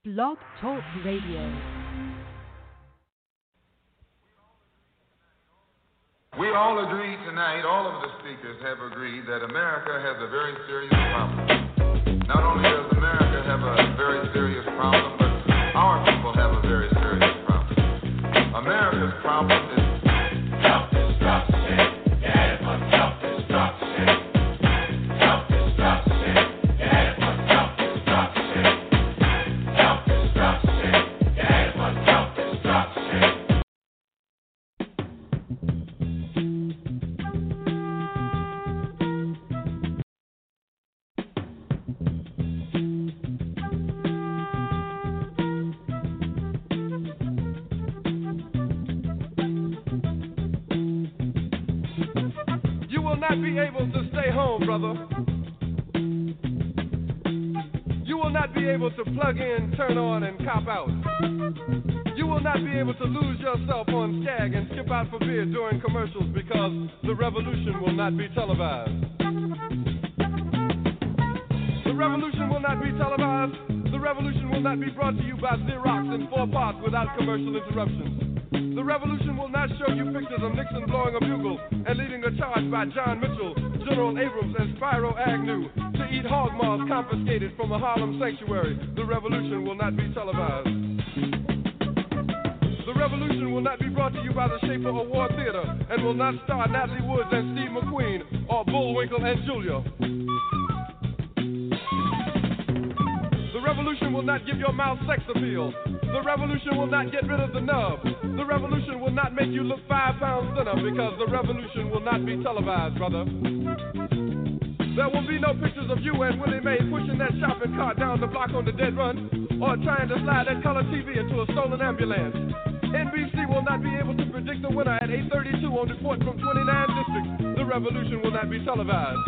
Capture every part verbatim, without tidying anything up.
Blog Talk Radio. We all agree tonight, all of the speakers have agreed that America has a very serious problem. Not only does America have a very serious problem, but our people have a very serious problem. America's problem is self-destruction. Yeah, it's a self-destruction. Self-destruction. Yeah, it's a self-destruction. Self-destruction. Yeah, it's a self-destruction. Not be able to stay home, brother. You will not be able to plug in, turn on, and cop out. You will not be able to lose yourself on Skag and skip out for beer during commercials because the revolution will not be televised. The revolution will not be televised. The revolution will not be brought to you by Xerox in four parts without commercial interruptions. The revolution will not show you pictures of Nixon blowing a bugle and leading a charge by John Mitchell, General Abrams, and Spyro Agnew to eat hog maws confiscated from a Harlem sanctuary. The revolution will not be televised. The revolution will not be brought to you by the Schaefer Award Theater and will not star Natalie Woods and Steve McQueen or Bullwinkle and Julia. The revolution will not give your mouth sex appeal. The revolution will not get rid of the nub. The revolution will not make you look five pounds thinner because the revolution will not be televised, brother. There will be no pictures of you and Willie Mae pushing that shopping cart down the block on the dead run or trying to slide that color T V into a stolen ambulance. N B C will not be able to predict the winner at eight thirty-two on report from twenty-nine districts. The revolution will not be televised.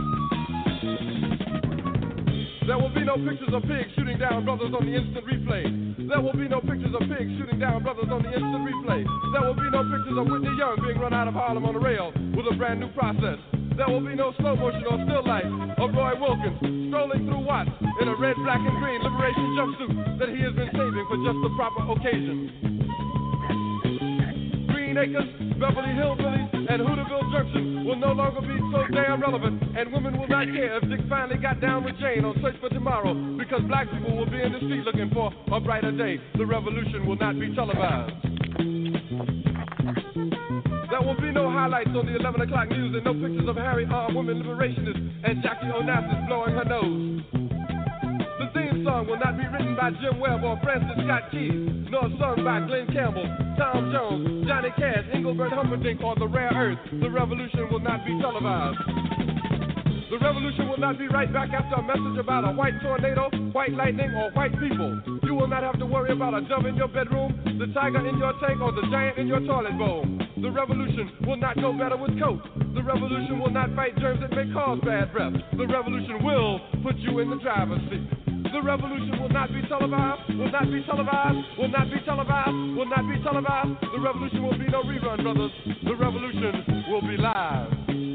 There will be no pictures of pigs shooting down brothers on the instant replay. There will be no pictures of pigs shooting down brothers on the instant replay. There will be no pictures of Whitney Young being run out of Harlem on a rail with a brand new process. There will be no slow motion or still life of Roy Wilkins strolling through Watts in a red, black, and green liberation jumpsuit that he has been saving for just the proper occasion. Green Acres, Beverly Hillbillies, and Hooterville Junction will no longer be so damn relevant, and women will not care if Dick finally got down with Jane on Search for Tomorrow, because black people will be in the street looking for a brighter day. The revolution will not be televised. There will be no highlights on the eleven o'clock news and no pictures of Harry armed women liberationists and Jackie Onassis blowing her nose. The theme song will not be written by Jim Webb or Francis Scott Keys, nor sung by Glenn Campbell, Tom Jones, Johnny Cash, Engelbert Humperdinck, or The Rare Earth. The revolution will not be televised. The revolution will not be right back after a message about a white tornado, white lightning, or white people. You will not have to worry about a dove in your bedroom, the tiger in your tank, or the giant in your toilet bowl. The revolution will not go better with Coke. The revolution will not fight germs that may cause bad breath. The revolution will put you in the driver's seat. The revolution will not be televised, will not be televised, will not be televised, will not be televised. The revolution will be no rerun, brothers. The revolution will be live.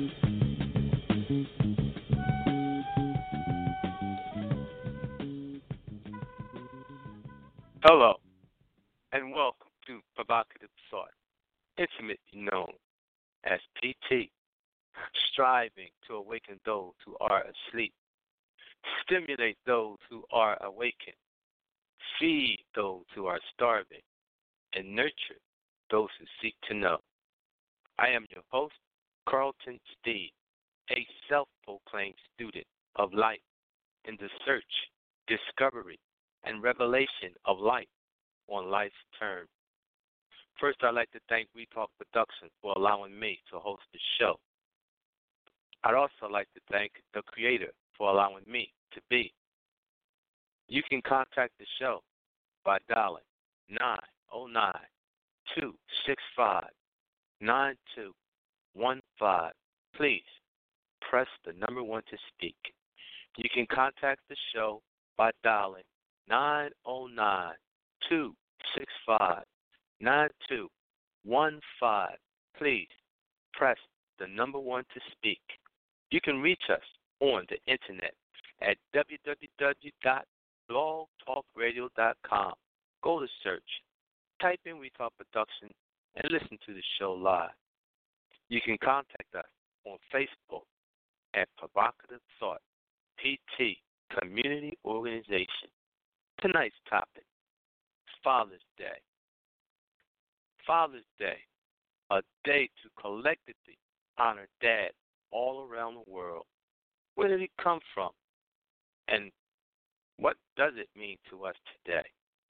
Hello, and welcome to Provocative Thought, intimately known as P T, striving to awaken those who are asleep, stimulate those who are awakened, feed those who are starving, and nurture those who seek to know. I am your host, Carlton Steed, a self-proclaimed student of life in the search, discovery, and revelation of life on life's terms. First, I'd like to thank Retalk Productions for allowing me to host the show. I'd also like to thank the creator for allowing me to be. You can contact the show by dialing nine oh nine, two six five, nine two one five. Please press the number one to speak. You can contact the show by dialing nine oh nine, two six five, nine two one five. Please press the number one to speak. You can reach us on the internet at w w w dot blog talk radio dot com. Go to search, type in We Talk Production, and listen to the show live. You can contact us on Facebook at Provocative Thought, P T, Community Organization. Tonight's topic, Father's Day. Father's Day, a day to collectively honor Dad all around the world. Where did he come from? And what does it mean to us today?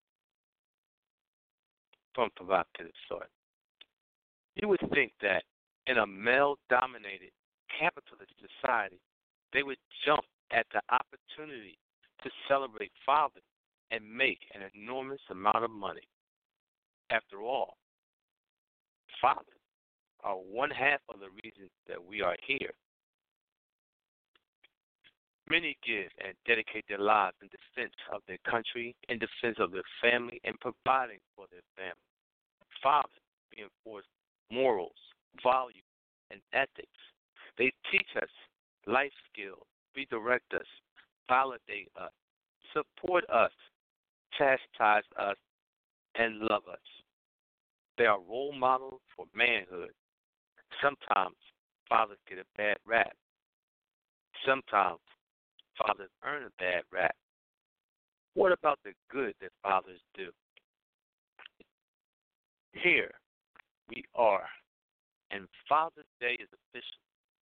From Provocative Thought. You would think that in a male-dominated capitalist society, they would jump at the opportunity to celebrate fathers and make an enormous amount of money. After all, fathers are one half of the reason that we are here. Many give and dedicate their lives in defense of their country, in defense of their family, and providing for their family. Fathers reinforce morals, values, and ethics. They teach us life skills, redirect us, validate us, support us, chastise us, and love us. They are role models for manhood. Sometimes fathers get a bad rap. Sometimes fathers earn a bad rap. What about the good that fathers do? Here we are, and Father's Day is official.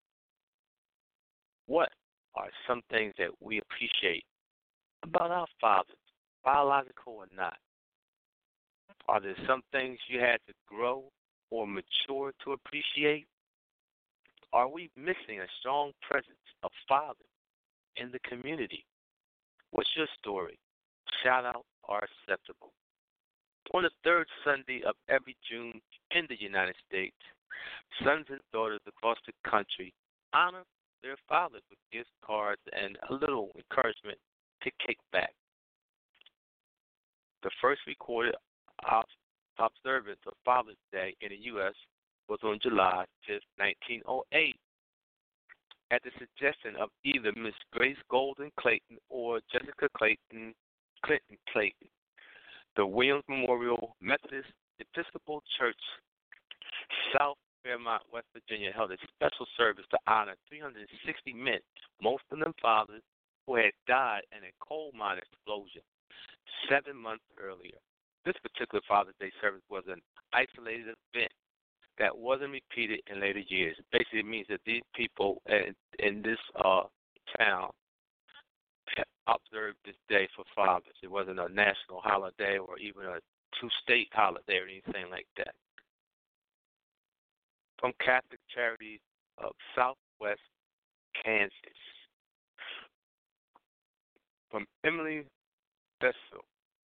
What are some things that we appreciate about our fathers, biological or not? Are there some things you had to grow or mature to appreciate? Are we missing a strong presence of fathers in the community? What's your story? Shout out are acceptable. On the third Sunday of every June in the United States, sons and daughters across the country honor their fathers with gift cards and a little encouragement to kick back. The first recorded observance of Father's Day in the U S was on July fifth, nineteen oh eight. At the suggestion of either Miss Grace Golden Clayton or Jessica Clayton Clinton Clayton, the Williams Memorial Methodist Episcopal Church, South Fairmont, West Virginia, held a special service to honor three hundred sixty men, most of them fathers, who had died in a coal mine explosion seven months earlier. This particular Father's Day service was an isolated event that wasn't repeated in later years. Basically, it means that these people in, in this uh, town observed this day for fathers. It wasn't a national holiday or even a two-state holiday or anything like that. From Catholic Charities of Southwest Kansas. From Emily Bessel.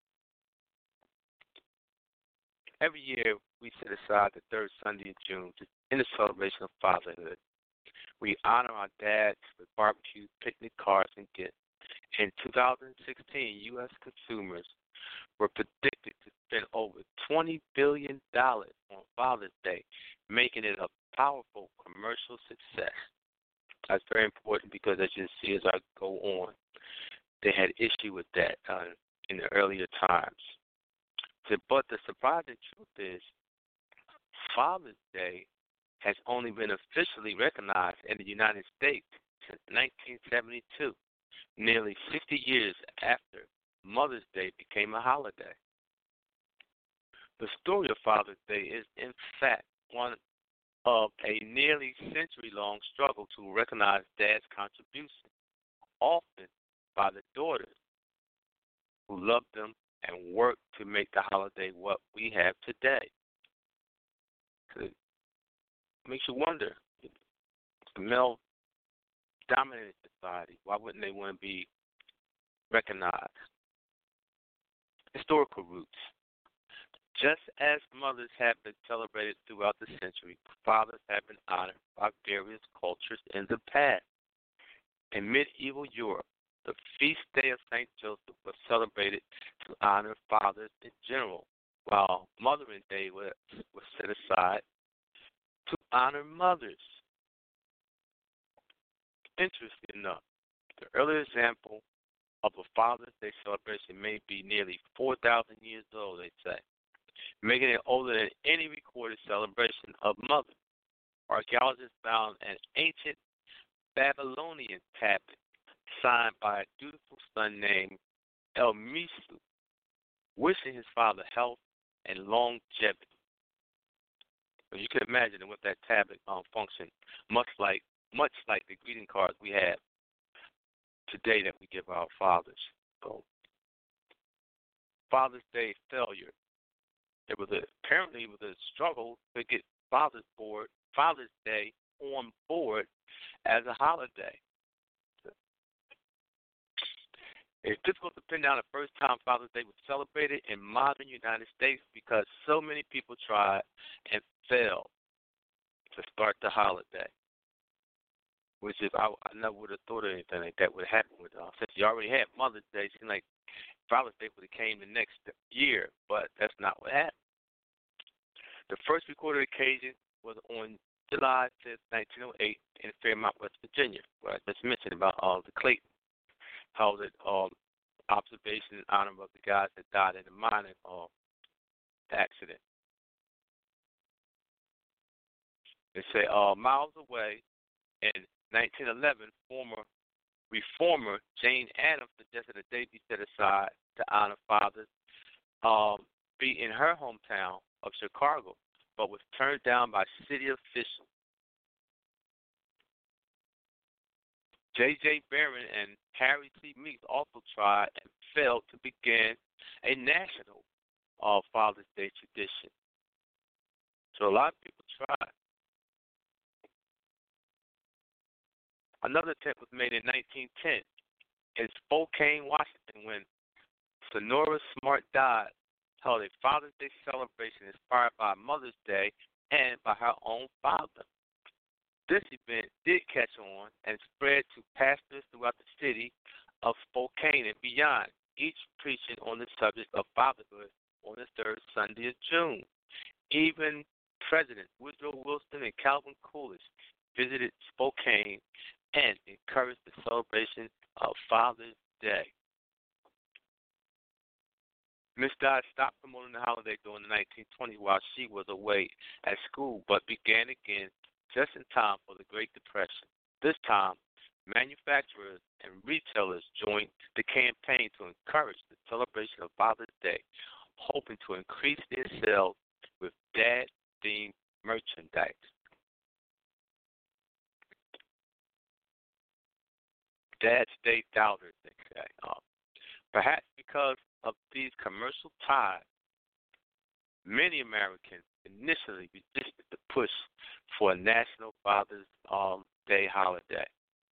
Every year, we set aside the third Sunday of June to, in the celebration of fatherhood. We honor our dads with barbecue, picnic cards, and gifts. In two thousand sixteen, U S consumers were predicted to spend over twenty billion dollars on Father's Day, making it a powerful commercial success. That's very important because, as you see as I go on, they had issue with that uh, in the earlier times. But the surprising truth is, Father's Day has only been officially recognized in the United States since nineteen seventy-two, nearly sixty years after Mother's Day became a holiday. The story of Father's Day is, in fact, one of a nearly century-long struggle to recognize Dad's contribution, often by the daughters who loved them and worked to make the holiday what we have today. It makes you wonder, it's a male-dominated society. Why wouldn't they want to be recognized? Historical roots. Just as mothers have been celebrated throughout the century, fathers have been honored by various cultures in the past. In medieval Europe, the feast day of Saint Joseph was celebrated to honor fathers in general, while Mothering Day was, was set aside to honor mothers. Interesting enough, the earlier example of a Father's Day celebration may be nearly four thousand years old, they say, making it older than any recorded celebration of Mother. Archaeologists found an ancient Babylonian tablet signed by a dutiful son named Elmisu, wishing his father health and longevity. So you can imagine what that tablet um, functioned, much like much like the greeting cards we have today that we give our fathers. So, Father's Day failure. It was a, apparently it was a struggle to get Father's board, Father's Day on board as a holiday. It's difficult to pin down the first time Father's Day was celebrated in modern United States because so many people tried and failed to start the holiday. Which is, I, I never would have thought of anything like that would happen with us. Since you already had Mother's Day, it seemed like Father's Day would have came the next year, but that's not what happened. The first recorded occasion was on July fifth, nineteen oh eight, in Fairmont, West Virginia, where I just mentioned about all uh, the Clayton held it um, observation in honor of the guys that died in the mining uh, accident. They say uh, miles away in nineteen eleven, former reformer Jane Addams suggested a day be set aside to honor fathers um, be in her hometown of Chicago, but was turned down by city officials. J J. Barron and Harry T. Meeks also tried and failed to begin a national uh, Father's Day tradition. So a lot of people tried. Another attempt was made in nineteen ten in Spokane, Washington, when Sonora Smart Dodd held a Father's Day celebration inspired by Mother's Day and by her own father. This event did catch on and spread to pastors throughout the city of Spokane and beyond, each preaching on the subject of fatherhood on the third Sunday of June. Even Presidents Woodrow Wilson and Calvin Coolidge visited Spokane and encouraged the celebration of Father's Day. Miss Dodd stopped promoting the holiday during the nineteen twenties while she was away at school, but began again just in time for the Great Depression. This time, manufacturers and retailers joined the campaign to encourage the celebration of Father's Day, hoping to increase their sales with dad-themed merchandise. Dad's Day doubters, they say. Uh, perhaps because of these commercial ties, many Americans initially resisted the push for a National Father's um, Day holiday.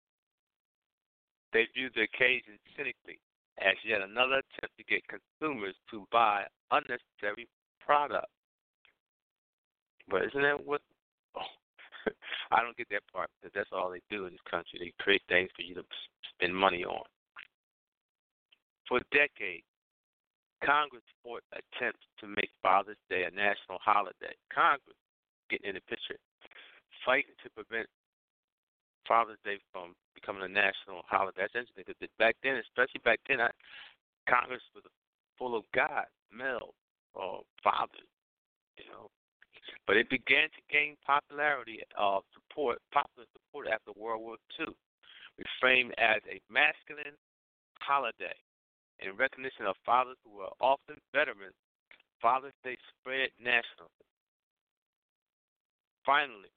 They viewed the occasion cynically as yet another attempt to get consumers to buy unnecessary products. But isn't that what? Oh, I don't get that part, because that's all they do in this country. They create things for you to spend money on. For decades, Congress fought attempts to make Father's Day a national holiday. Congress, getting in the picture, fighting to prevent Father's Day from becoming a national holiday. That's interesting, because back then, especially back then, I, Congress was full of guys, male, or fathers, you know. But it began to gain popularity, uh, support, popular support after World War Two, reframed as a masculine holiday. In recognition of fathers who were often veterans, Father's Day spread nationally. Finally,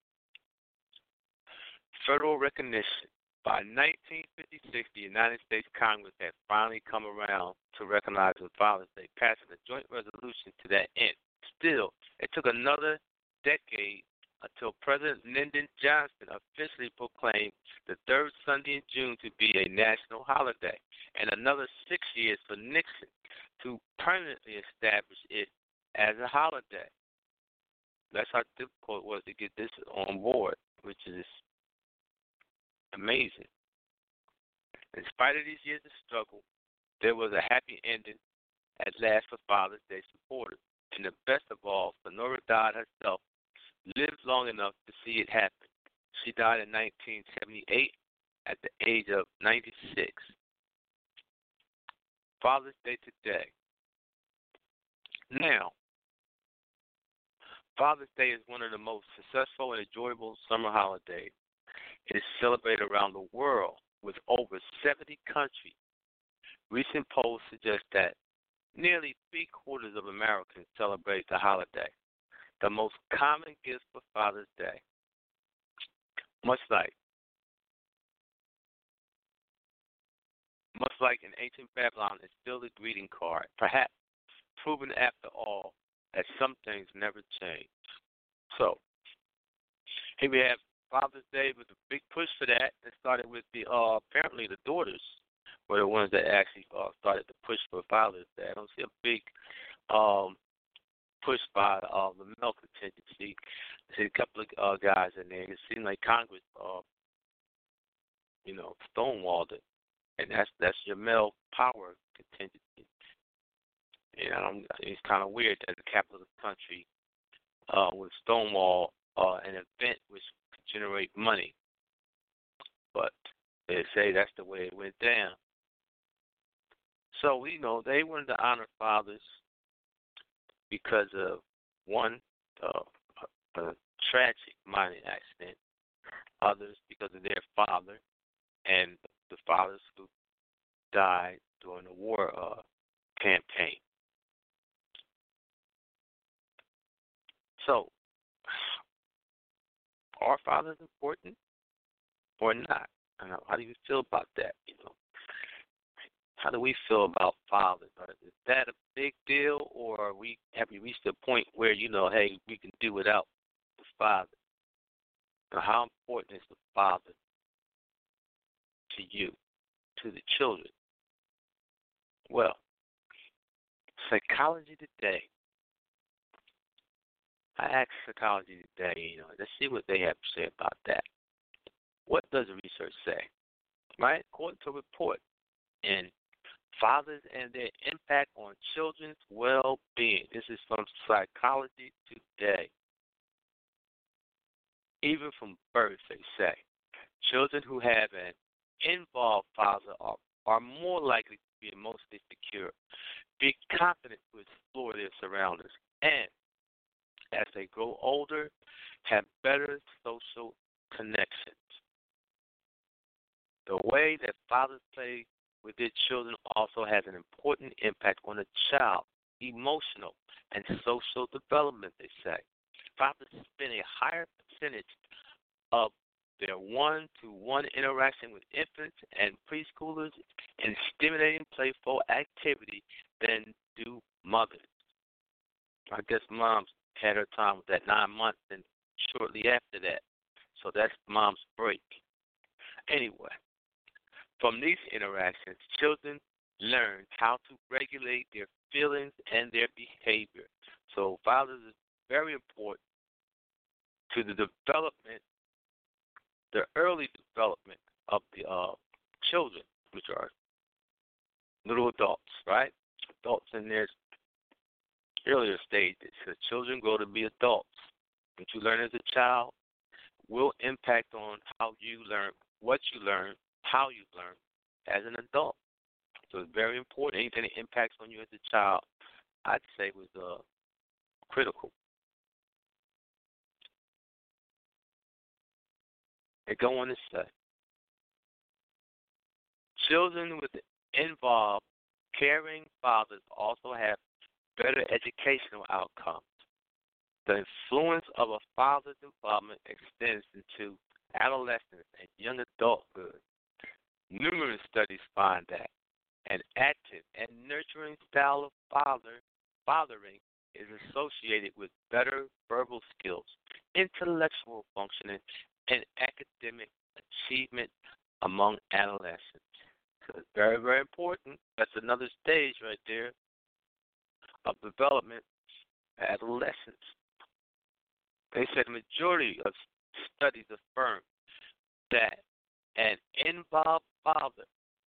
federal recognition. By nineteen fifty-six, the United States Congress had finally come around to recognize Father's Day, passing a joint resolution to that end. Still, it took another decade until President Lyndon Johnson officially proclaimed the third Sunday in June to be a national holiday, and another six years for Nixon to permanently establish it as a holiday. That's how difficult it was to get this on board, which is amazing. In spite of these years of struggle, there was a happy ending at last for Father's Day supporters. And the best of all, Sonora Dodd herself lived long enough to see it happen. She died in nineteen seventy-eight at the age of ninety-six. Father's Day today. Now, Father's Day is one of the most successful and enjoyable summer holidays. It is celebrated around the world with over seventy countries. Recent polls suggest that nearly three quarters of Americans celebrate the holiday. The most common gift for Father's Day, much like much like in ancient Babylon, is still the greeting card, perhaps proven after all that some things never change. So here we have Father's Day with a big push for that. It started with the uh, apparently the daughters were the ones that actually uh, started the push for Father's Day. I don't see a big um, push by uh, the male contingency. I see a couple of uh, guys in there. It seemed like Congress, uh, you know, stonewalled it, and that's that's your male power contingency. You know, it's kind of weird that the capital of the country uh, would stonewall uh, an event which could generate money. But they say that's the way it went down. So, you know, they wanted to honor fathers because of, one, uh, a, a tragic mining accident, others because of their father, and the fathers who died during the war uh, campaign. So, are fathers important or not? Uh, how do you feel about that? You know, how do we feel about fathers? Is that a big deal, or are we have we reached a point where you know, hey, we can do without the father? Now, how important is the father to you, to the children? Well, Psychology Today. I asked Psychology Today, you know, let's see what they have to say about that. What does the research say? Right? According to a report in Fathers and Their Impact on Children's Well-Being. This is from Psychology Today. Even from birth, they say, children who have an involved father are, are more likely to be emotionally secure, be confident to explore their surroundings, and as they grow older, have better social connections. The way that fathers play with their children also has an important impact on a child's emotional and social development, they say. Fathers spend a higher percentage of their one-to-one interaction with infants and preschoolers in stimulating playful activity than do mothers. I guess moms had her time with that nine months and shortly after that. So that's mom's break. Anyway, from these interactions, children learn how to regulate their feelings and their behavior. So fathers is very important to the development, the early development of the uh, children, which are little adults, right? Adults in their earlier stages. So children grow to be adults. What you learn as a child will impact on how you learn, what you learn, how you learn as an adult. So it's very important. Anything that impacts on you as a child, I'd say was uh, critical. They go on to say, children with involved, caring fathers also have better educational outcomes. The influence of a father's involvement extends into adolescence and young adulthood. Numerous studies find that an active and nurturing style of father, fathering is associated with better verbal skills, intellectual functioning, and academic achievement among adolescents. So it's very, very important. That's another stage right there of development, adolescence. They said the majority of studies affirm that an involved father,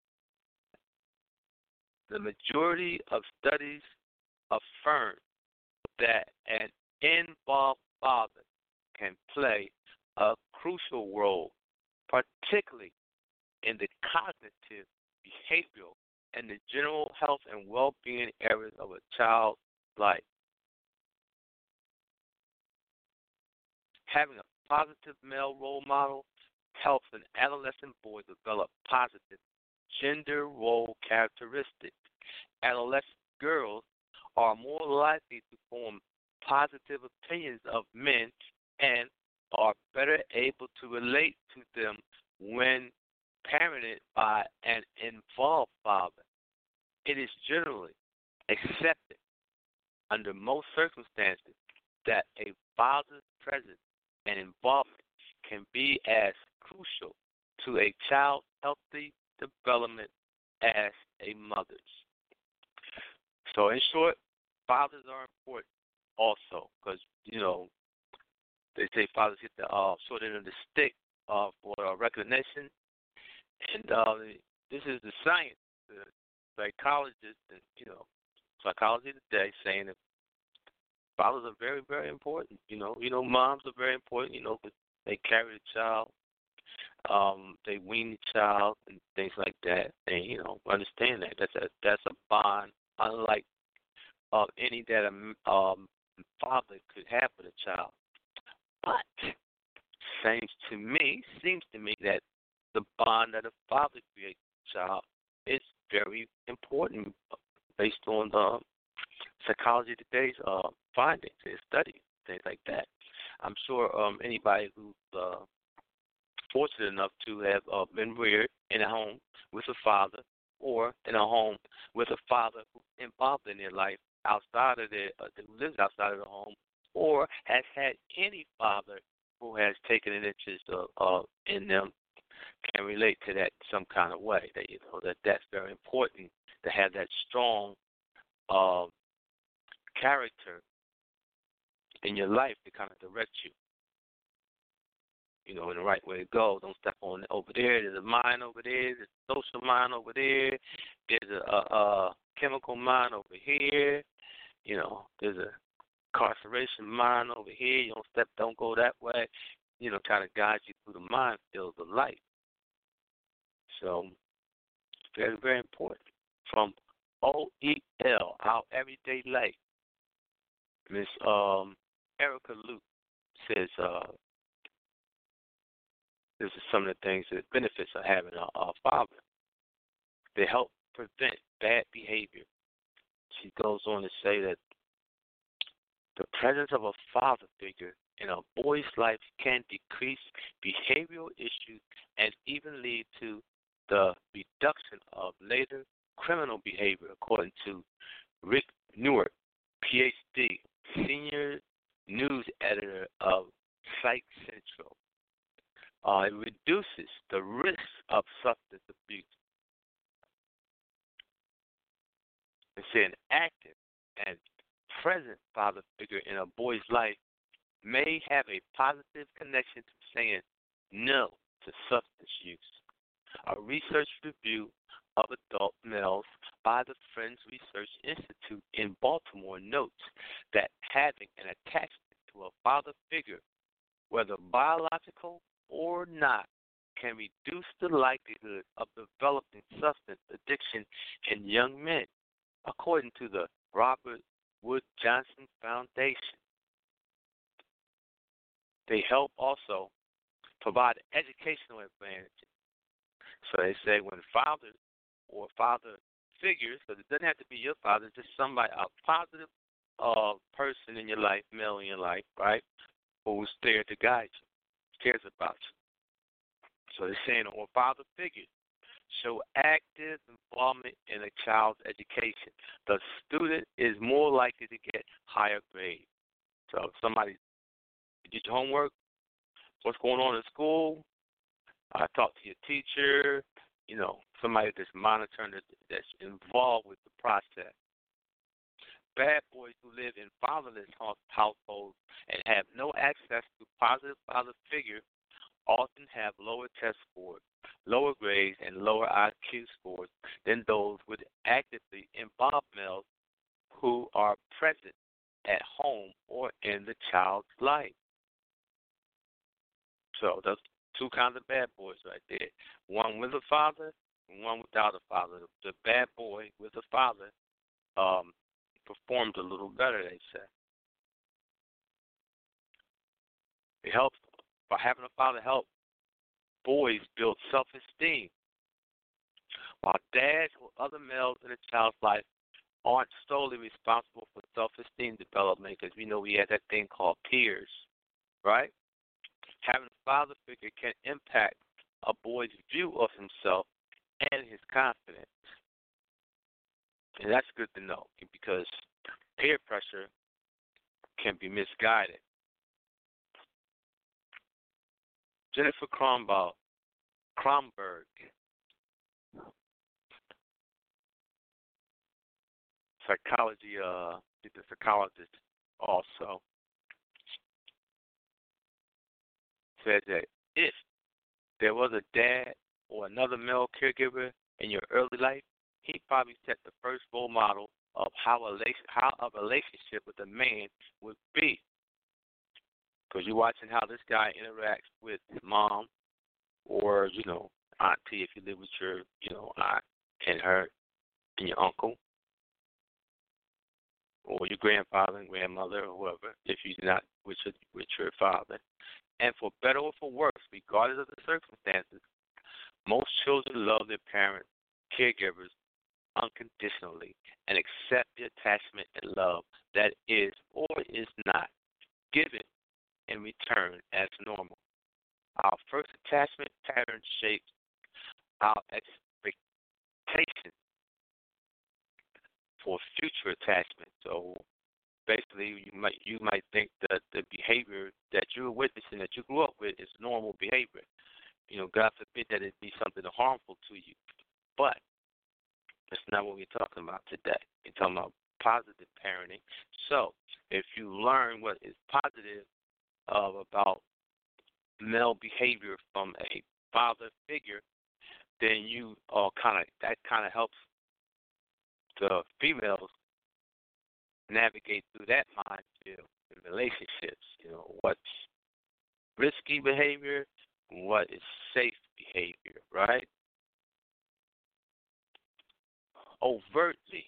the majority of studies affirm that an involved father can play a crucial role, particularly in the cognitive, behavioral, and the general health and well-being areas of a child's life. Having a positive male role model helps an adolescent boy develop positive gender role characteristics. Adolescent girls are more likely to form positive opinions of men and are better able to relate to them when parented by an involved father. It is generally accepted under most circumstances that a father's presence and involvement can be as crucial to a child's healthy development as a mother's. So, in short, fathers are important also because, you know, they say fathers get the uh, short end of the stick uh, for uh, recognition. And uh, this is the science, the psychologists, and, you know, psychology today saying that fathers are very, very important. You know, you know, moms are very important. You know, 'cause they carry the child, um, they wean the child, and things like that. And you know, understand that that's a that's a bond, unlike uh, any that a um, father could have with a child. But seems to me, seems to me that the bond that a father creates with a child is very important based on the psychology today's uh, findings and studies, things like that. I'm sure um, anybody who's uh, fortunate enough to have uh, been reared in a home with a father or in a home with a father who's involved in their life outside of their, uh, who lives outside of the home, or has had any father who has taken an interest uh, uh, in them, can relate to that some kind of way. That you know that that's very important to have that strong uh, character in your life to kind of direct you, you know, in the right way to go. Don't step on over there. There's a mine over there. There's a social mine over there. There's a, a, a chemical mine over here. You know, there's a incarceration mine over here. You don't step, don't go that way. You know, kind of guide you through the minefields of life. So, very, very important. From O E L, Our Everyday Life, Miss um, Erica Luke says, uh, this is some of the things, that benefits of having a, a father. They help prevent bad behavior. She goes on to say that the presence of a father figure in a boy's life can decrease behavioral issues and even lead to the reduction of later criminal behavior, according to Rick Newark, P H D, senior news editor of Psych Central. Uh, it reduces the risk of substance abuse. It's an active and present father figure in a boy's life may have a positive connection to saying no to substance use. A research review of adult males by the Friends Research Institute in Baltimore notes that having an attachment to a father figure, whether biological or not, can reduce the likelihood of developing substance addiction in young men, according to the Robert Wood Johnson Foundation. They help also provide educational advantages. So they say when fathers or father figures, because it doesn't have to be your father, it's just somebody, a positive uh, person in your life, male in your life, right, who's there to guide you, cares about you. So they're saying, or father figures show active involvement in a child's education. The student is more likely to get higher grades. So if somebody did your homework, what's going on in school, uh, talk to your teacher, you know, somebody that's monitoring, that, that's involved with the process. Bad boys who live in fatherless households and have no access to positive father figure often have lower test scores, lower grades, and lower I Q scores than those with actively involved males who are present at home or in the child's life. So those two kinds of bad boys right there. One with a father, and one without a father. The, the bad boy with a father um, performed a little better, they say. It helps, by having a father help boys build self-esteem, while dads or other males in a child's life aren't solely responsible for self-esteem development, because we know we have that thing called peers, right? Having a father figure can impact a boy's view of himself and his confidence. And that's good to know, because peer pressure can be misguided. Jennifer Kronberg, Kronberg psychology, uh, she's a psychologist also, said that if there was a dad or another male caregiver in your early life, he probably set the first role model of how a, how a relationship with a man would be. Because you're watching how this guy interacts with his mom or, you know, auntie if you live with your, you know, aunt and her and your uncle, or your grandfather and grandmother or whoever, if you're not with your, with your father. And for better or for worse, regardless of the circumstances, most children love their parents, caregivers, unconditionally and accept the attachment and love that is or is not given in return as normal. Our first attachment pattern shapes our expectations for future attachment. So basically, you might you might think that the behavior that you're witnessing, that you grew up with, is normal behavior. You know, God forbid that it be something harmful to you. But that's not what we're talking about today. We're talking about positive parenting. So if you learn what is positive uh, about male behavior from a father figure, then you uh, kind of that kind of helps the females navigate through that minefield in relationships. You know, what's risky behavior, what is safe behavior, right? Overtly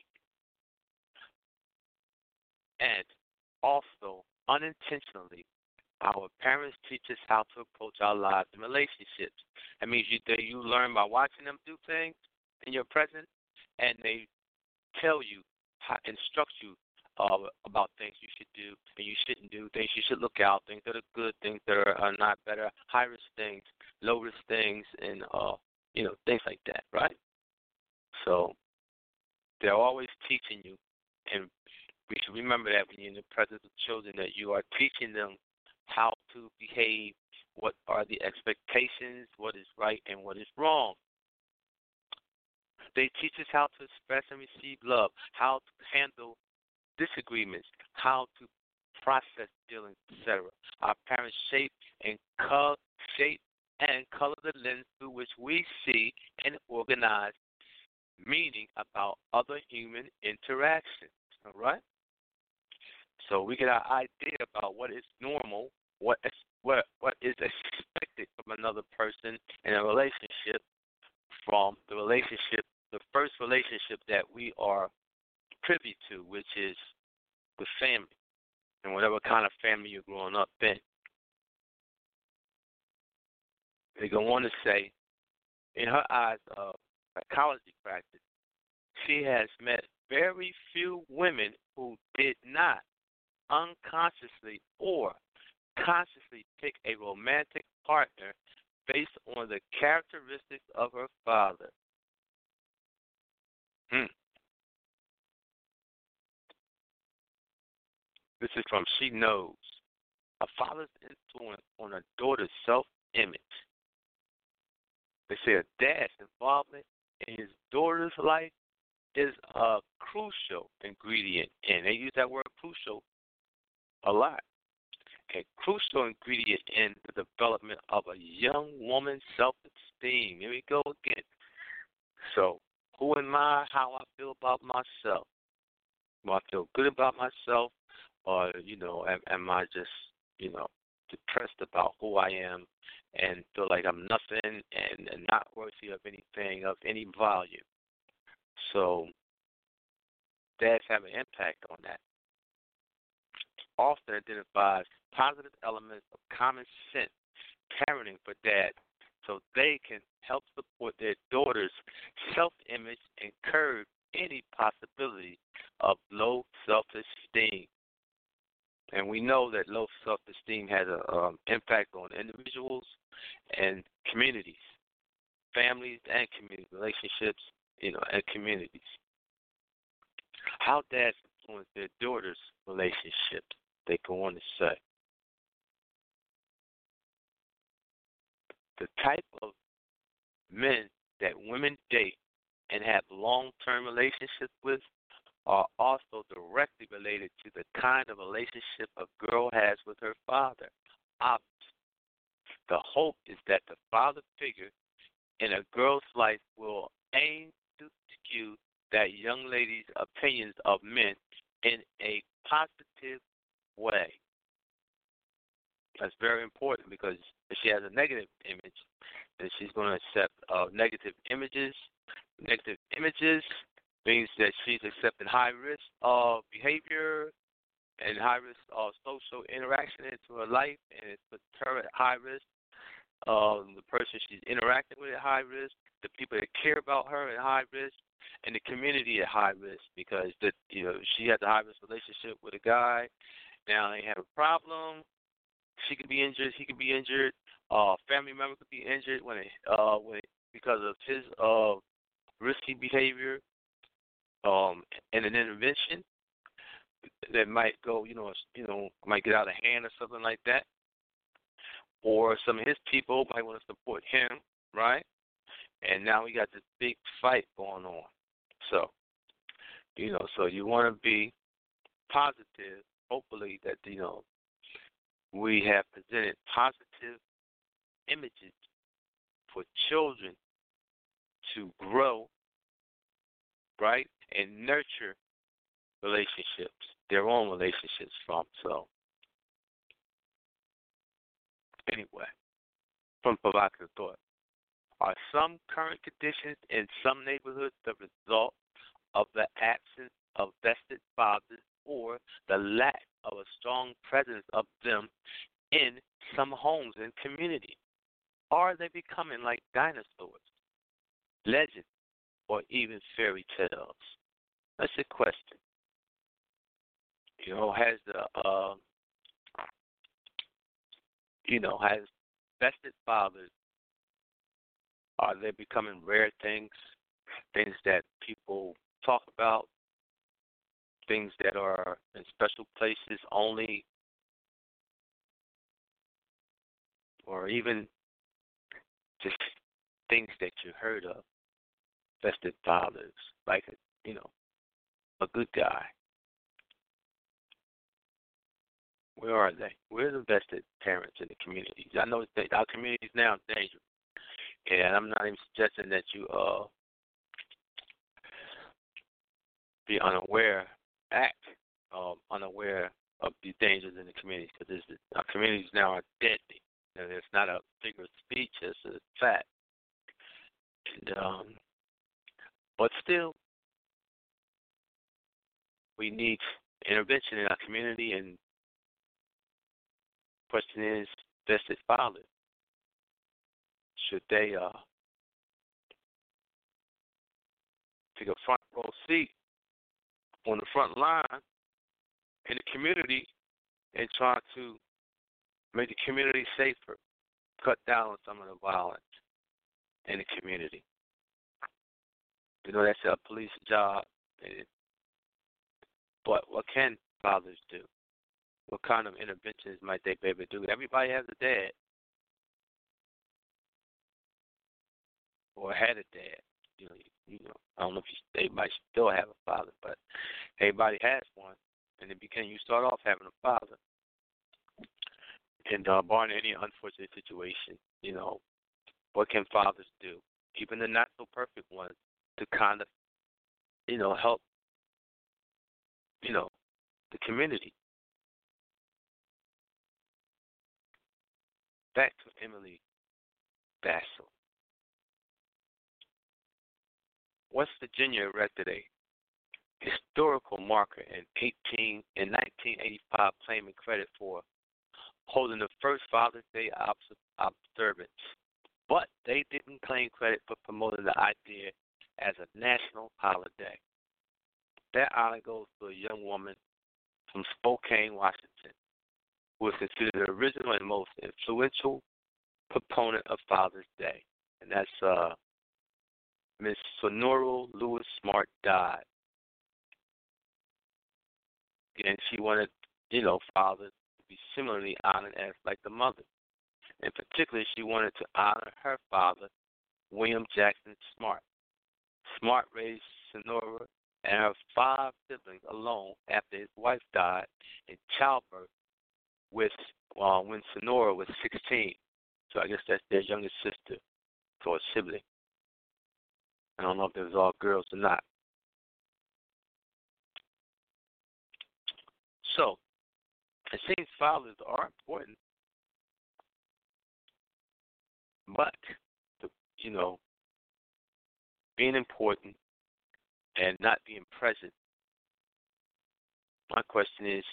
and also unintentionally, our parents teach us how to approach our lives and relationships. That means you that you learn by watching them do things in your presence, and they tell you, how, instruct you uh, about things you should do and you shouldn't do, things you should look out, things that are good, things that are, are not better, high risk things, low risk things, and uh, you know, things like that, right? So they're always teaching you, and we should remember that when you're in the presence of children, that you are teaching them how to behave, what are the expectations, what is right and what is wrong. They teach us how to express and receive love, how to handle disagreements, how to process feelings, et cetera. Our parents shape and color, shape and color the lens through which we see and organize meaning about other human interactions. All right? So we get our idea about what is normal, what is, what what is expected from another person in a relationship from the relationship, the first relationship that we are privy to, which is the family, and whatever kind of family you're growing up in. They go on to say, in her eyes of psychology practice, she has met very few women who did not unconsciously or consciously pick a romantic partner based on the characteristics of her father. Hmm. This is from She Knows. A father's influence on a daughter's self-image. They say a dad's involvement in his daughter's life is a crucial ingredient, and they use that word crucial a lot. A crucial ingredient in the development of a young woman's self-esteem. Here we go again. So, who am I? How I feel about myself? Do I feel good about myself, or you know, am, am I just you know depressed about who I am and feel like I'm nothing and, and not worthy of anything of any value. So dads have an impact on that. Often identifies positive elements of common sense parenting for dads so they can help support their daughters' self-image and curb any possibility of low self-esteem. And we know that low self-esteem has an um, impact on individuals and communities, families and community relationships, you know, and communities. How dads influence their daughters' relationships, they go on to say. The type of men that women date and have long-term relationships with are also directly related to the kind of relationship a girl has with her father. Obviously, the hope is that the father figure in a girl's life will aim to skew that young lady's opinions of men in a positive way. That's very important because if she has a negative image, then she's going to accept uh, negative images. Negative images means that she's accepting high risk of behavior and high risk of social interaction into her life, and it puts her at high risk. Um, the person she's interacting with at high risk, the people that care about her at high risk, and the community at high risk because the, you know, she has a high risk relationship with a guy. Now they have a problem. She could be injured. He could be injured. Uh, family member could be injured when it, uh, when it, because of his uh, risky behavior. Um, and an intervention that might go, you know, you know, might get out of hand or something like that. Or some of his people might want to support him, right? And now we got this big fight going on. So, you know, so you want to be positive. Hopefully that, you know, we have presented positive images for children to grow, right, and nurture relationships, their own relationships from. So, anyway, from Provocative Thought. Are some current conditions in some neighborhoods the result of the absence of vested fathers or the lack of a strong presence of them in some homes and communities? Are they becoming like dinosaurs, legends, or even fairy tales? That's a question. You know, has the uh, you know, has vested fathers, are they becoming rare things, things that people talk about, things that are in special places only, or even just things that you heard of, vested fathers, like, you know, a good guy. Where are they? Where are the vested parents in the communities? I know that our communities now are dangerous. And I'm not even suggesting that you uh, be unaware, act um, unaware of the dangers in the community, because our communities now are deadly. And it's not a figure of speech, it's a fact. And, um, but still, we need intervention in our community, and the question is, vested fathers, should they uh, take a front row seat on the front line in the community and try to make the community safer, cut down on some of the violence in the community? You know, that's a police job. But what can fathers do? What kind of interventions might they be able to do? Everybody has a dad or had a dad. You know, you know, I don't know if you, they might still have a father, but everybody has one. And it became, you start off having a father. And uh, barring any unfortunate situation, you know, what can fathers do? Even the not so perfect ones, to kind of, you know, help, you know, the community. Back to Emily Bassel. West Virginia erected a historical marker in eighteen in nineteen eighty-five, claiming credit for holding the first Father's Day observance, but they didn't claim credit for promoting the idea as a national holiday. That honor goes to a young woman from Spokane, Washington, who is considered the original and most influential proponent of Father's Day, and that's uh, Miss Sonora Lewis Smart died. And she wanted, you know, fathers to be similarly honored as like the mother. In particular, she wanted to honor her father, William Jackson Smart. Smart raised Sonora and her five siblings alone after his wife died in childbirth with uh, when Sonora was sixteen. So I guess that's their youngest sister or sibling. I don't know if it was all girls or not. So, it seems fathers are important, but, the, you know, being important and not being present, my question is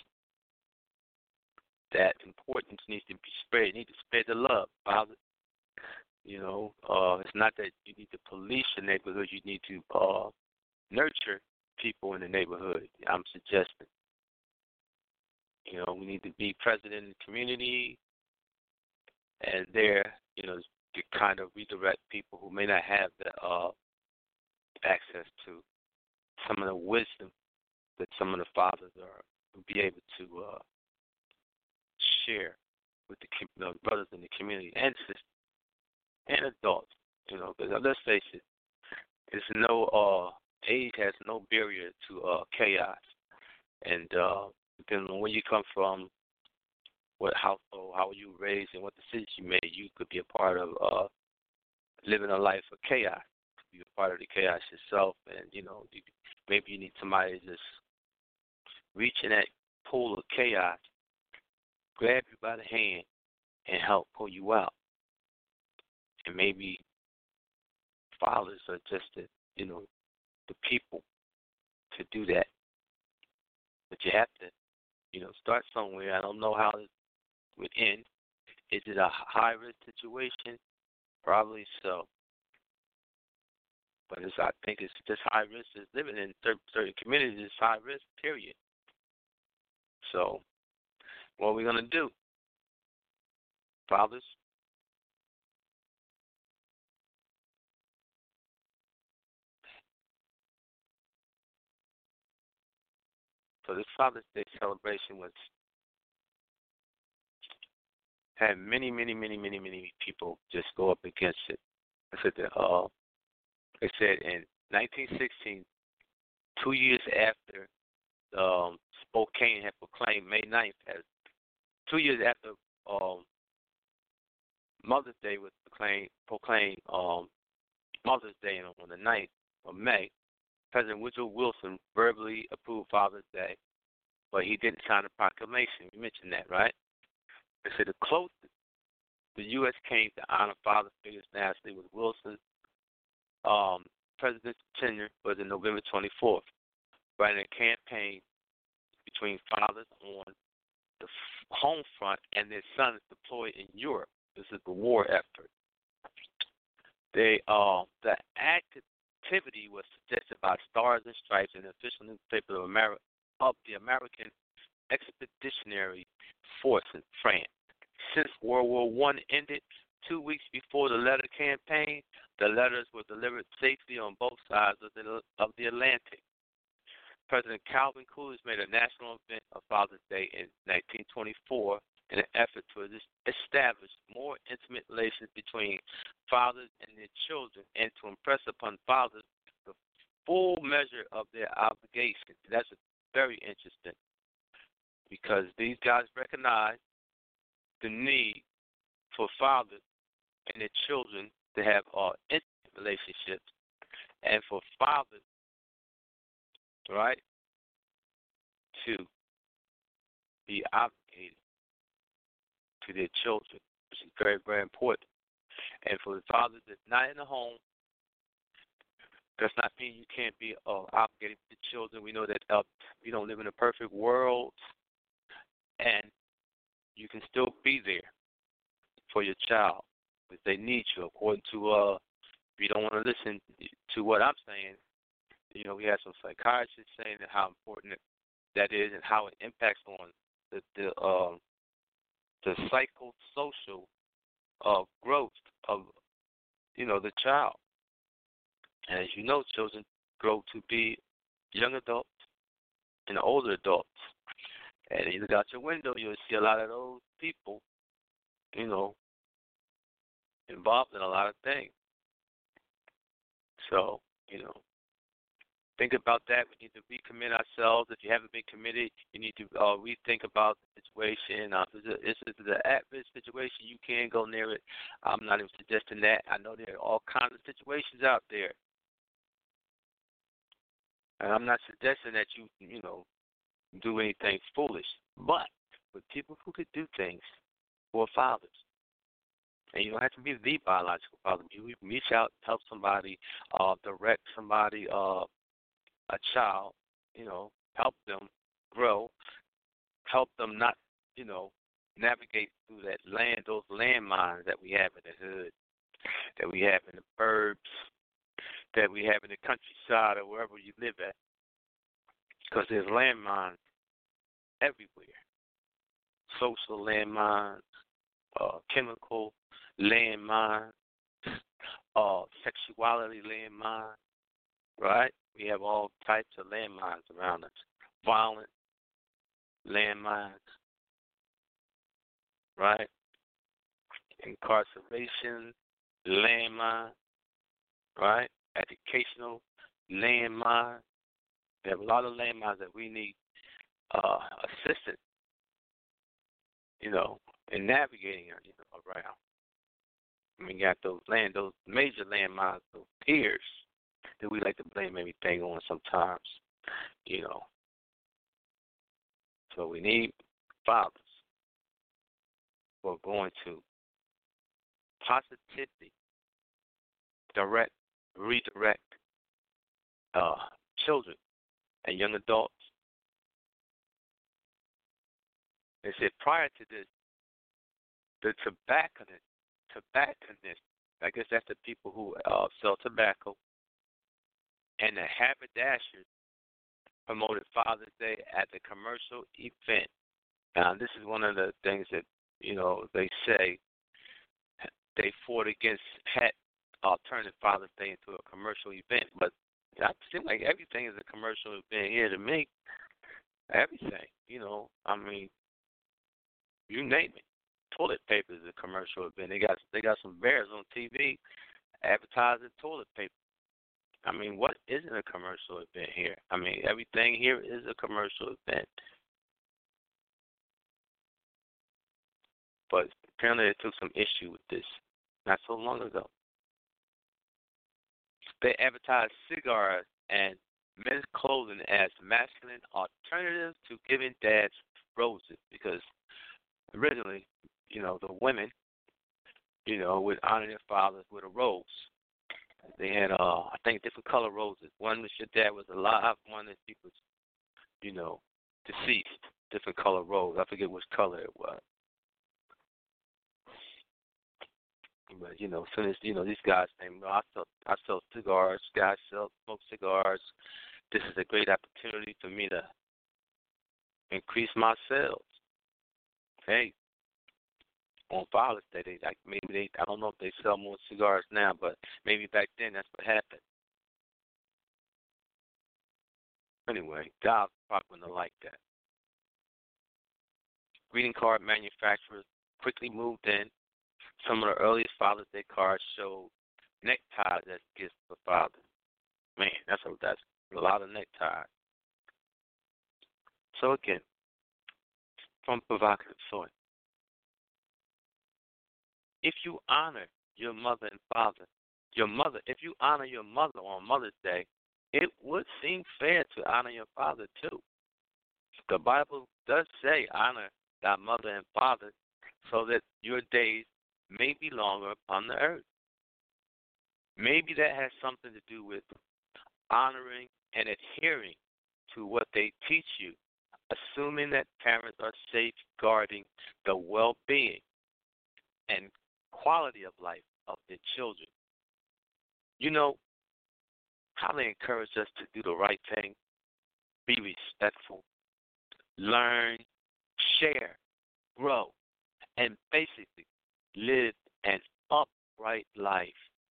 that importance needs to be spread. You need to spread the love, father. You know, uh, it's not that you need to police your neighborhood. You need to uh, nurture people in the neighborhood, I'm suggesting. You know, we need to be present in the community and there, you know, to kind of redirect people who may not have the uh, access to some of the wisdom that some of the fathers are will be able to uh, share with the you know, brothers in the community and sisters and adults. You know, because let's face it, there's no uh, age has no barrier to uh, chaos, and uh, depending on where you come from, what household, how you were raised, and what decisions you made, you could be a part of uh, living a life of chaos. Be a part of the chaos yourself, and you know, you, maybe you need somebody to just reach in that pool of chaos, grab you by the hand, and help pull you out. And maybe fathers are just the, you know, the people to do that. But you have to, you know, start somewhere. I don't know how it would end. Is it a high-risk situation? Probably so. But it's, I think it's just high risk. Is living in certain, certain communities is high risk, period. So, what are we going to do? Fathers? So this Father's Day celebration was had many, many, many, many, many people just go up against it. I said that uh, they said in nineteen sixteen, two years after um, Spokane had proclaimed May ninth as two years after um, Mother's Day was proclaimed, proclaimed um, Mother's Day on the ninth of May. President Woodrow Wilson verbally approved Father's Day, but he didn't sign a proclamation. You mentioned that, right? They said the closest the U S came to honor father figures nationally was Wilson's um, presidential tenure was in November twenty-fourth, running a campaign between fathers on the home front and their sons deployed in Europe. This is the war effort. They, uh, the activity was suggested by Stars and Stripes, an official newspaper of, Ameri- of the American Expeditionary Force in France. Since World War One ended, two weeks before the letter campaign, the letters were delivered safely on both sides of the, of the Atlantic. President Calvin Coolidge made a national event of Father's Day in nineteen twenty-four in an effort to establish more intimate relations between fathers and their children and to impress upon fathers the full measure of their obligations. That's very interesting because these guys recognize the need for fathers and their children to have uh, intimate relationships and for fathers, right, to be obligated to their children, which is very, very important. And for the father that's not in the home, does not mean you can't be uh, obligated to children. We know that uh, we don't live in a perfect world, and you can still be there for your child if they need you. According to, uh, if you don't want to listen to what I'm saying, you know, we have some psychiatrists saying that how important that is and how it impacts on the the uh, the psychosocial uh, growth of, you know, the child. And as you know, children grow to be young adults and older adults. And you look out your window, you'll see a lot of those people, you know, involved in a lot of things. So, you know, think about that. We need to recommit ourselves. If you haven't been committed, you need to uh, rethink about the situation. Uh, if it's an at-risk situation, you can go near it. I'm not even suggesting that. I know there are all kinds of situations out there. And I'm not suggesting that you, you know, do anything foolish. But with people who could do things for fathers, and you don't have to be the biological father. You reach out, help somebody, uh, direct somebody, uh, a child, you know, help them grow, help them not, you know, navigate through that land, those landmines that we have in the hood, that we have in the burbs, that we have in the countryside or wherever you live at. Because there's landmines everywhere. Social landmines, uh, chemical landmines, uh, sexuality landmines, right? We have all types of landmines around us. Violent landmines, right? Incarceration landmine, right? Educational landmine. We have a lot of landmines that we need uh, assistance, you know, in navigating, you know, around. We got those land, those major landmines, those peers that we like to blame everything on sometimes, you know. So we need fathers who are going to positively direct, redirect uh, children and young adults. They said prior to this, the tobacconist, tobacconists, I guess that's the people who uh, sell tobacco, and the haberdashers promoted Father's Day at the commercial event. Now, this is one of the things that, you know, they say they fought against had uh, turning Father's Day into a commercial event, but it seems like everything is a commercial event here to me. Everything, you know, I mean, you name it. Toilet paper is a commercial event. They got they got some bears on T V advertising toilet paper. I mean, what isn't a commercial event here? I mean, everything here is a commercial event. But apparently they took some issue with this not so long ago. They advertised cigars and men's clothing as masculine alternatives to giving dads roses, because originally, you know, the women, you know, would honor their fathers with a rose. They had, uh, I think, different color roses. One was your dad was alive, one that he was, you know, deceased. Different color rose. I forget which color it was. But, you know, so this, you know, these guys saying, well, I sell, I sell cigars. Guys sell, smoke cigars. This is a great opportunity for me to increase my sales. Hey, on Father's Day, they, like, maybe they, I don't know if they sell more cigars now, but maybe back then that's what happened. Anyway, guys probably wouldn't like that. Greeting card manufacturers quickly moved in. Some of the earliest Father's Day cards showed neckties as gifts for fathers. Man, that's a, that's a lot of neckties. So again, from Provocative Soil, if you honor your mother and father, your mother, if you honor your mother on Mother's Day, it would seem fair to honor your father too. The Bible does say honor thy mother and father so that your days may be longer upon the earth. Maybe that has something to do with honoring and adhering to what they teach you, assuming that parents are safeguarding the well-being and quality of life of their children. You know, how they encourage us to do the right thing, be respectful, learn, share, grow, and basically live an upright life.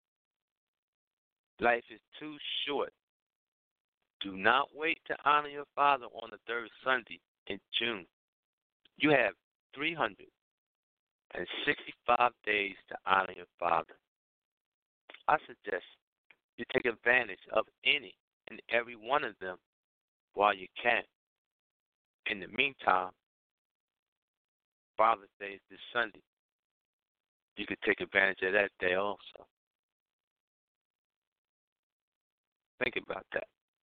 Life is too short. Do not wait to honor your father on the third Sunday in June. You have three hundred sixty-five days to honor your father. I suggest you take advantage of any and every one of them while you can. In the meantime, Father's Day is this Sunday. You could take advantage of that day also. Think about that.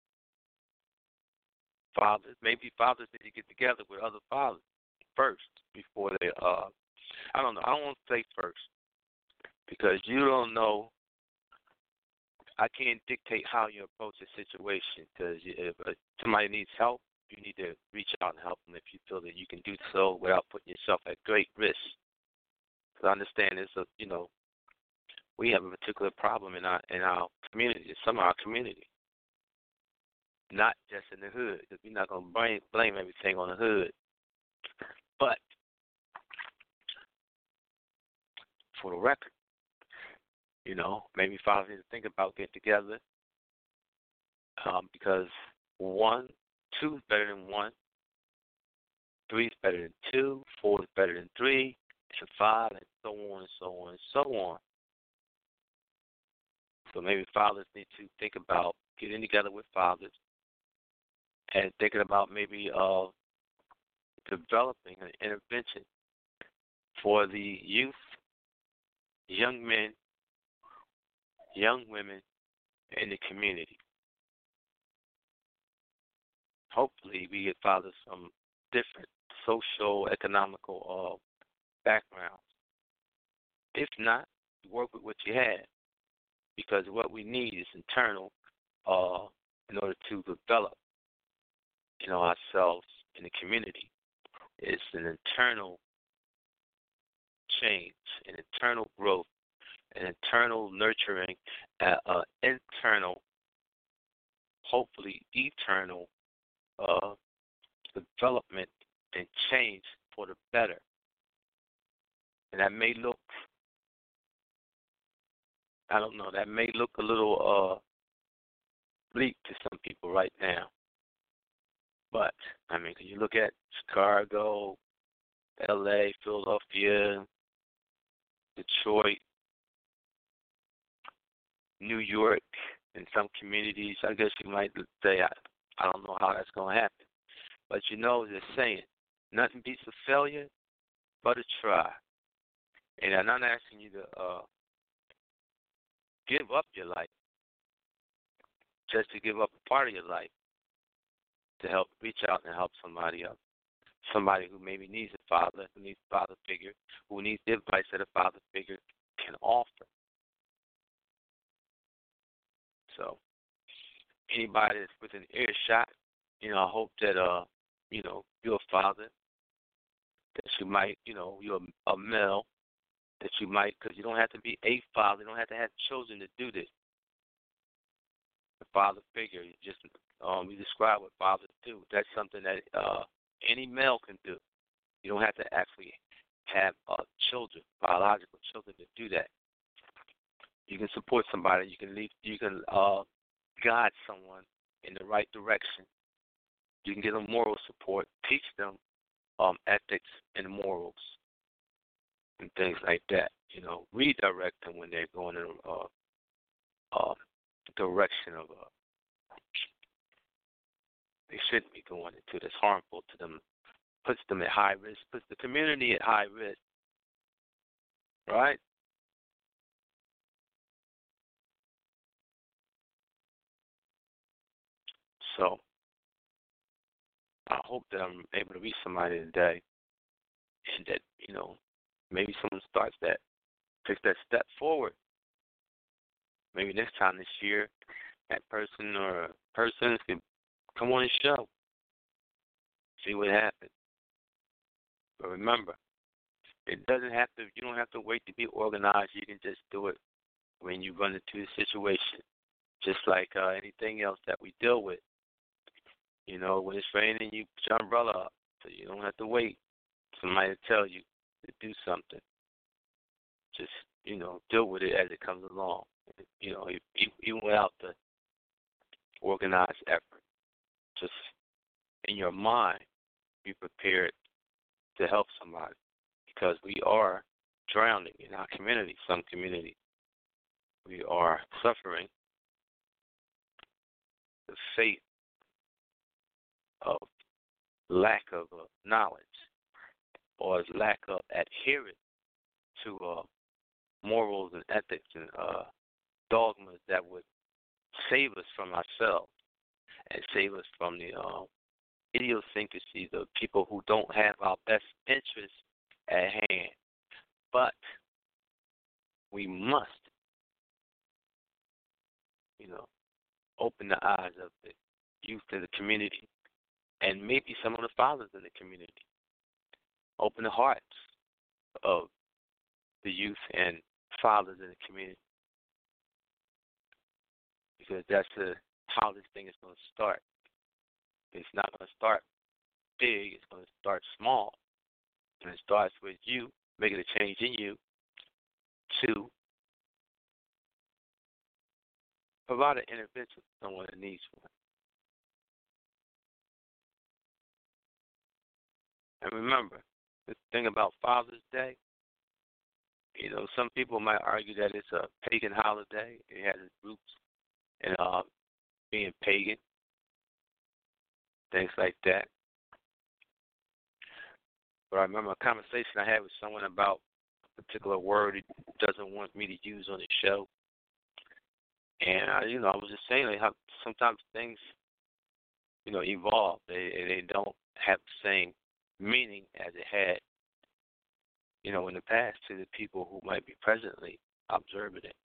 Fathers, maybe fathers need to get together with other fathers first before they, uh, I don't know, I don't want to say first because you don't know, I can't dictate how you approach a situation because if somebody needs help, you need to reach out and help them if you feel that you can do so without putting yourself at great risk. Because I understand it's a, you know, we have a particular problem in our in our community, some of our community, not just in the hood. Because we're not going to blame blame everything on the hood, but for the record, you know, maybe fathers need to think about getting together um, because one, two is better than one, three is better than two, four is better than three, and five, and so on and so on and so on. So maybe fathers need to think about getting together with fathers and thinking about maybe uh, developing an intervention for the youth, young men, young women in the community. Hopefully we get fathers from different social, economical uh, backgrounds. If not, work with what you have. Because what we need is internal uh, in order to develop, you know, ourselves in the community. It's an internal change, an internal growth, an internal nurturing, uh, uh, internal, hopefully eternal uh, development and change for the better. And that may look I don't know, that may look a little uh, bleak to some people right now. But, I mean, can you look at Chicago, L A, Philadelphia, Detroit, New York, in some communities, I guess you might say, I, I don't know how that's going to happen. But you know, they're saying, nothing beats a failure but a try. And I'm not asking you to uh, give up your life, just to give up a part of your life to help reach out and help somebody else. Somebody who maybe needs a father, who needs a father figure, who needs the advice that a father figure can offer. So, anybody that's within earshot, you know, I hope that, uh, you know, you're a father, that you might, you know, you're a, a male, that you might, because you don't have to be a father, you don't have to have children to do this. The father figure, you just, um, you describe what fathers do. That's something that uh, any male can do. You don't have to actually have uh, children, biological children, to do that. You can support somebody. You can lead, you can uh, guide someone in the right direction. You can give them moral support, teach them um, ethics and morals and things like that. You know, redirect them when they're going in a uh, uh, direction of uh, they shouldn't be going into that's harmful to them, puts them at high risk, puts the community at high risk, right? So I hope that I'm able to reach somebody today and that, you know, maybe someone starts that take that step forward. Maybe next time this year, that person or persons can come on the show, see what happens. But remember, it doesn't have to. You don't have to wait to be organized. You can just do it when you run into a situation, just like uh, anything else that we deal with. You know, when it's raining, you put your umbrella up, so you don't have to wait for somebody to tell you to do something. Just, you know, deal with it as it comes along. You know, even without the organized effort, just in your mind, be prepared to help somebody, because we are drowning in our community, some community. We are suffering the fate of lack of uh, knowledge, or lack of adherence to uh, morals and ethics and uh, dogmas that would save us from ourselves and save us from the uh, idiosyncrasies of people who don't have our best interests at hand. But we must, you know, open the eyes of the youth in the community, and maybe some of the fathers in the community. Open the hearts of the youth and fathers in the community, because that's the, how this thing is going to start. It's not going to start big. It's going to start small. And it starts with you making a change in you to provide an intervention for someone that needs one. And remember, the thing about Father's Day, you know, some people might argue that it's a pagan holiday. It has its roots in uh, being pagan, things like that. But I remember a conversation I had with someone about a particular word he doesn't want me to use on the show. And, I, you know, I was just saying like how sometimes things, you know, evolve. They, they don't have the same meaning as it had, you know, in the past to the people who might be presently observing it.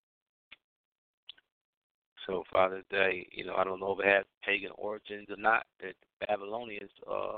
So Father's Day, you know, I don't know if it has pagan origins or not. The Babylonians, uh,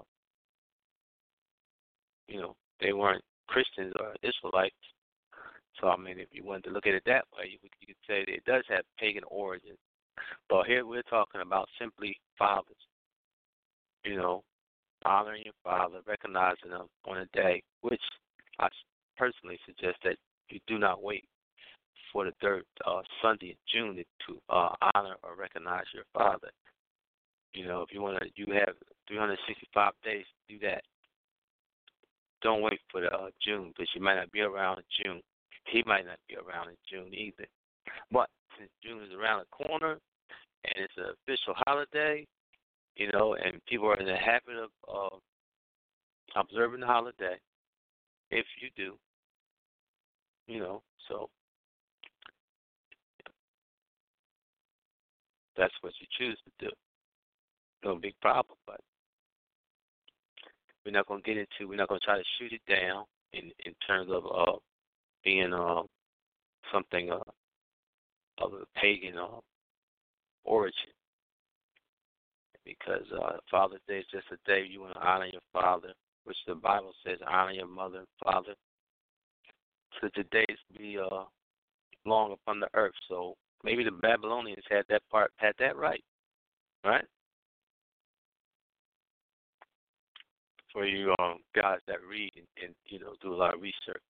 you know, they weren't Christians or Israelites. So, I mean, if you wanted to look at it that way, you, you could say that it does have pagan origins. But here we're talking about simply fathers, you know, honoring your father, recognizing them on a day, which I personally suggest that you do not wait for the third uh, Sunday in June to uh, honor or recognize your father. You know, if you want to, you have three hundred sixty-five days to do that. Don't wait for the uh, June, because you might not be around in June. He might not be around in June either. But since June is around the corner and it's an official holiday, you know, and people are in the habit of uh, observing the holiday, if you do, you know, so that's what you choose to do. No big problem, but we're not going to get into, we're not going to try to shoot it down in, in terms of uh, being uh, something uh, of a pagan uh, origin. Because uh, Father's Day is just a day you want to honor your father, which the Bible says honor your mother and father. So the days be uh, long upon the earth. So maybe the Babylonians had that part, had that right, right? For you um, guys that read and, and you know do a lot of research.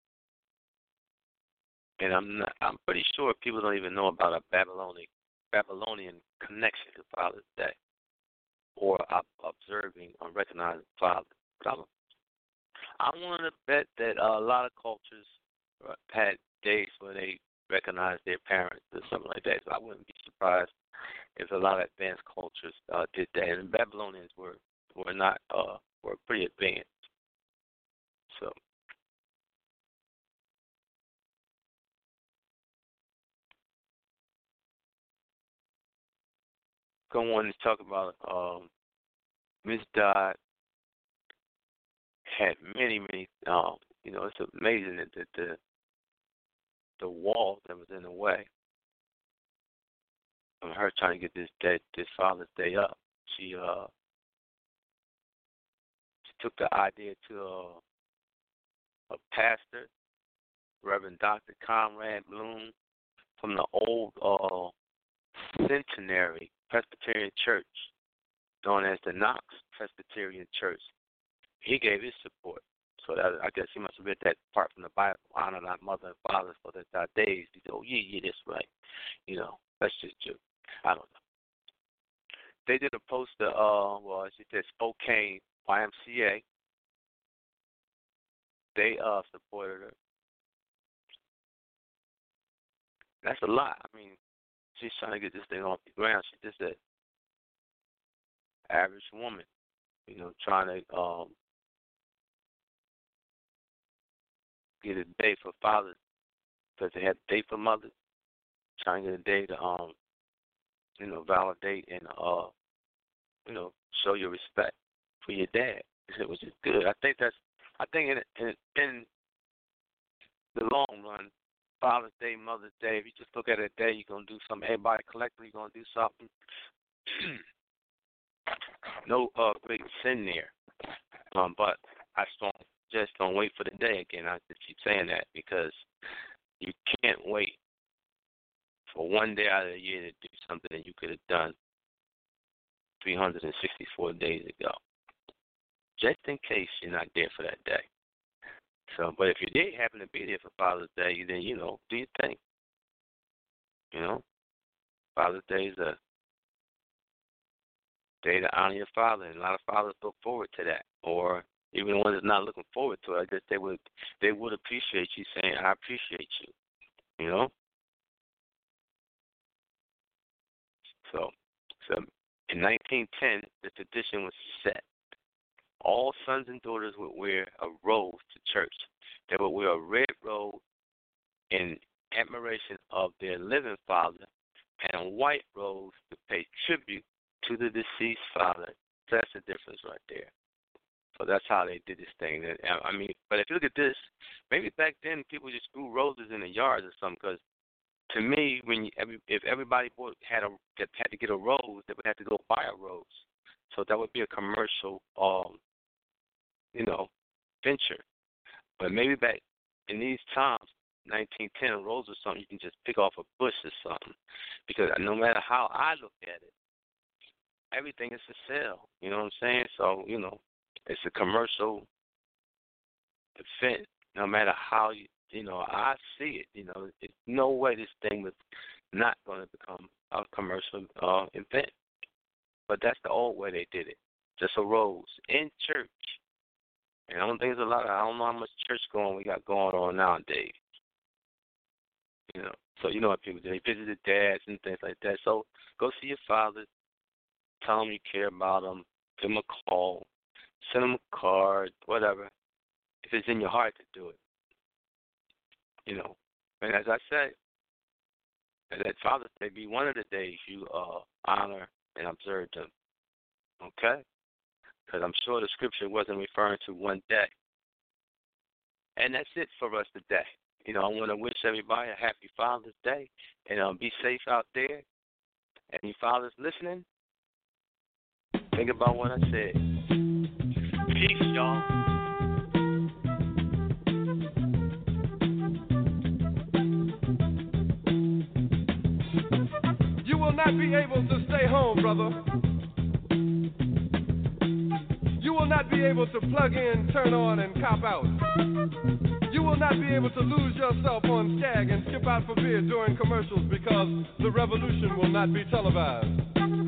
And I'm not, I'm pretty sure people don't even know about a Babylonian Babylonian connection to Father's Day, or observing or recognizing Father. But I'm, I'm willing to bet that uh, a lot of cultures uh, had days where they recognized their parents or something like that. So I wouldn't be surprised if a lot of advanced cultures uh, did that. And the Babylonians were were not uh, were pretty advanced. So. Go on to talk about um, Miss Dodd had many, many, um, you know, it's amazing that the, the the wall that was in the way of her trying to get this day, this Father's Day up. She uh she took the idea to a, a pastor, Reverend Doctor Conrad Bloom, from the old uh, Centenary Presbyterian Church, known as the Knox Presbyterian Church. He gave his support. So that, I guess he must have read that part from the Bible, honor thy mother and father so that thy days. He said, oh, yeah, yeah, that's right. You know, that's just true. I don't know. They did a poster, uh, well, she said Spokane Y M C A. They uh, supported her. That's a lot. I mean, she's trying to get this thing off the ground. She's just an average woman, you know, trying to um, get a day for fathers because they had a day for mothers, trying to get a day to, um, you know, validate and, uh, you know, show your respect for your dad, which is good. I think that's, I think in, in, in the long run, Father's Day, Mother's Day, if you just look at a day, you're going to do something. Everybody collectively going to do something. No uh, great sin there. Um, but I just don't, just don't wait for the day again. I just keep saying that because you can't wait for one day out of the year to do something that you could have done three hundred sixty-four days ago, just in case you're not there for that day. So, but if you did happen to be there for Father's Day, then, you know, do your thing. You know, Father's Day is a day to honor your father, and a lot of fathers look forward to that. Or even the ones that's not looking forward to it, I guess they would they would appreciate you saying, I appreciate you. You know? So, so in nineteen ten, the tradition was set. All sons and daughters would wear a rose to church. They would wear a red rose in admiration of their living father and a white rose to pay tribute to the deceased father. So that's the difference right there. So that's how they did this thing. I mean, but if you look at this, maybe back then people just grew roses in the yards or something. Because to me, when you, every, if everybody bought, had a had to get a rose, they would have to go buy a rose. So that would be a commercial, um, you know, venture. But maybe back in these times, nineteen ten, a rose or something, you can just pick off a bush or something. Because no matter how I look at it, everything is for sale. You know what I'm saying? So, you know, it's a commercial event. No matter how, you, you know, I see it. You know, there's no way this thing was not going to become a commercial uh, event. But that's the old way they did it. Just a rose in church. And I don't think there's a lot of, I don't know how much church going we got going on nowadays. You know, so you know what people do. They visit their dads and things like that. So go see your father. Tell them you care about them. Give them a call. Send them a card, whatever. If it's in your heart to do it. You know. And as I said, that Father's Day be one of the days you uh, honor and observe them. Okay? Because I'm sure the scripture wasn't referring to one day. And that's it for us today. You know, I want to wish everybody a happy Father's Day. And um, be safe out there. And you fathers listening, think about what I said. Peace, y'all. You will not be able to stay home, brother. You will not be able to plug in, turn on, and cop out. You will not be able to lose yourself on Skag and skip out for beer during commercials because the revolution will not be televised.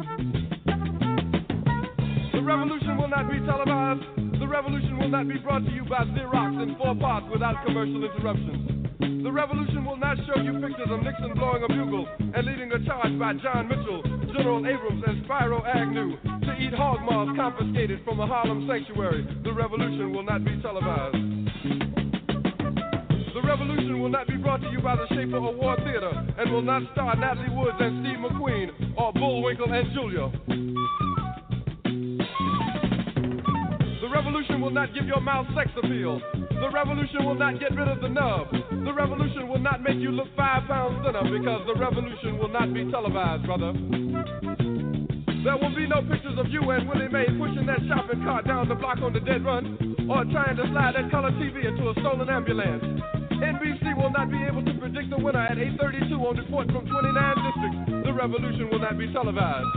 The revolution will not be televised. The revolution will not be brought to you by Xerox in four parts without commercial interruptions. The revolution will not show you pictures of Nixon blowing a bugle and leading a charge by John Mitchell, General Abrams, and Spyro Agnew to eat hog maws confiscated from a Harlem sanctuary. The revolution will not be televised. The revolution will not be brought to you by the Schaefer Award Theater and will not star Natalie Woods and Steve McQueen or Bullwinkle and Julia. The The revolution will not give your mouth sex appeal. The revolution will not get rid of the nub. The revolution will not make you look five pounds thinner, because the revolution will not be televised, brother. There will be no pictures of you and Willie Mae pushing that shopping cart down the block on the dead run, or trying to slide that color T V into a stolen ambulance. N B C will not be able to predict the winner at eight thirty-two on report from twenty-nine districts. The revolution will not be televised.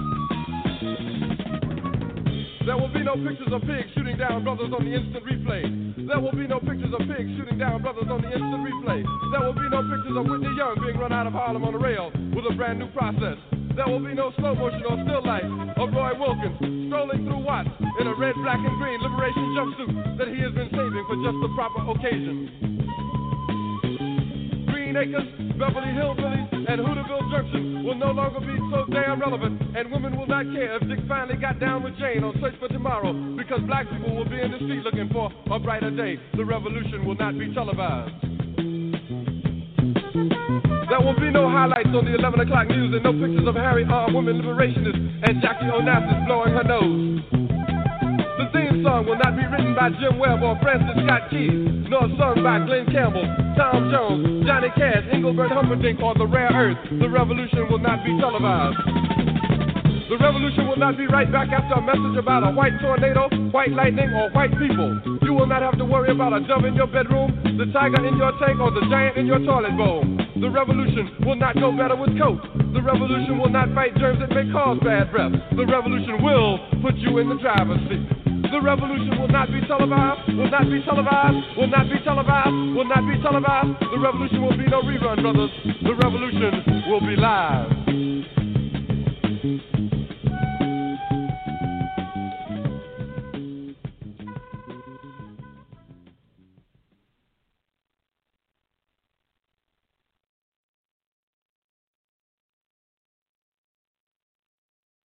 There will be no pictures of pigs shooting down brothers on the instant replay. There will be no pictures of pigs shooting down brothers on the instant replay. There will be no pictures of Whitney Young being run out of Harlem on a rail with a brand new process. There will be no slow motion or still life of Roy Wilkins strolling through Watts in a red, black, and green liberation jumpsuit that he has been saving for just the proper occasion. Green Acres, Beverly Hillbillies, and Hooterville Junction will no longer be so damn relevant, and women will not care if Dick finally got down with Jane on Search for Tomorrow, because black people will be in the street looking for a brighter day. The revolution will not be televised. There will be no highlights on the eleven o'clock news and no pictures of Harry armed women liberationists and Jackie Onassis blowing her nose. The theme song will not be written by Jim Webb or Francis Scott Key, nor sung by Glenn Campbell, Tom Jones, Johnny Cash, Engelbert Humperdinck, or The Rare Earth. The revolution will not be televised. The revolution will not be right back after a message about a white tornado, white lightning, or white people. You will not have to worry about a dove in your bedroom, the tiger in your tank, or the giant in your toilet bowl. The revolution will not go better with coke. The revolution will not fight germs that may cause bad breath. The revolution will put you in the driver's seat. The revolution will not be televised, will not be televised, will not be televised, will not be televised. The revolution will be no rerun, brothers. The revolution will be live.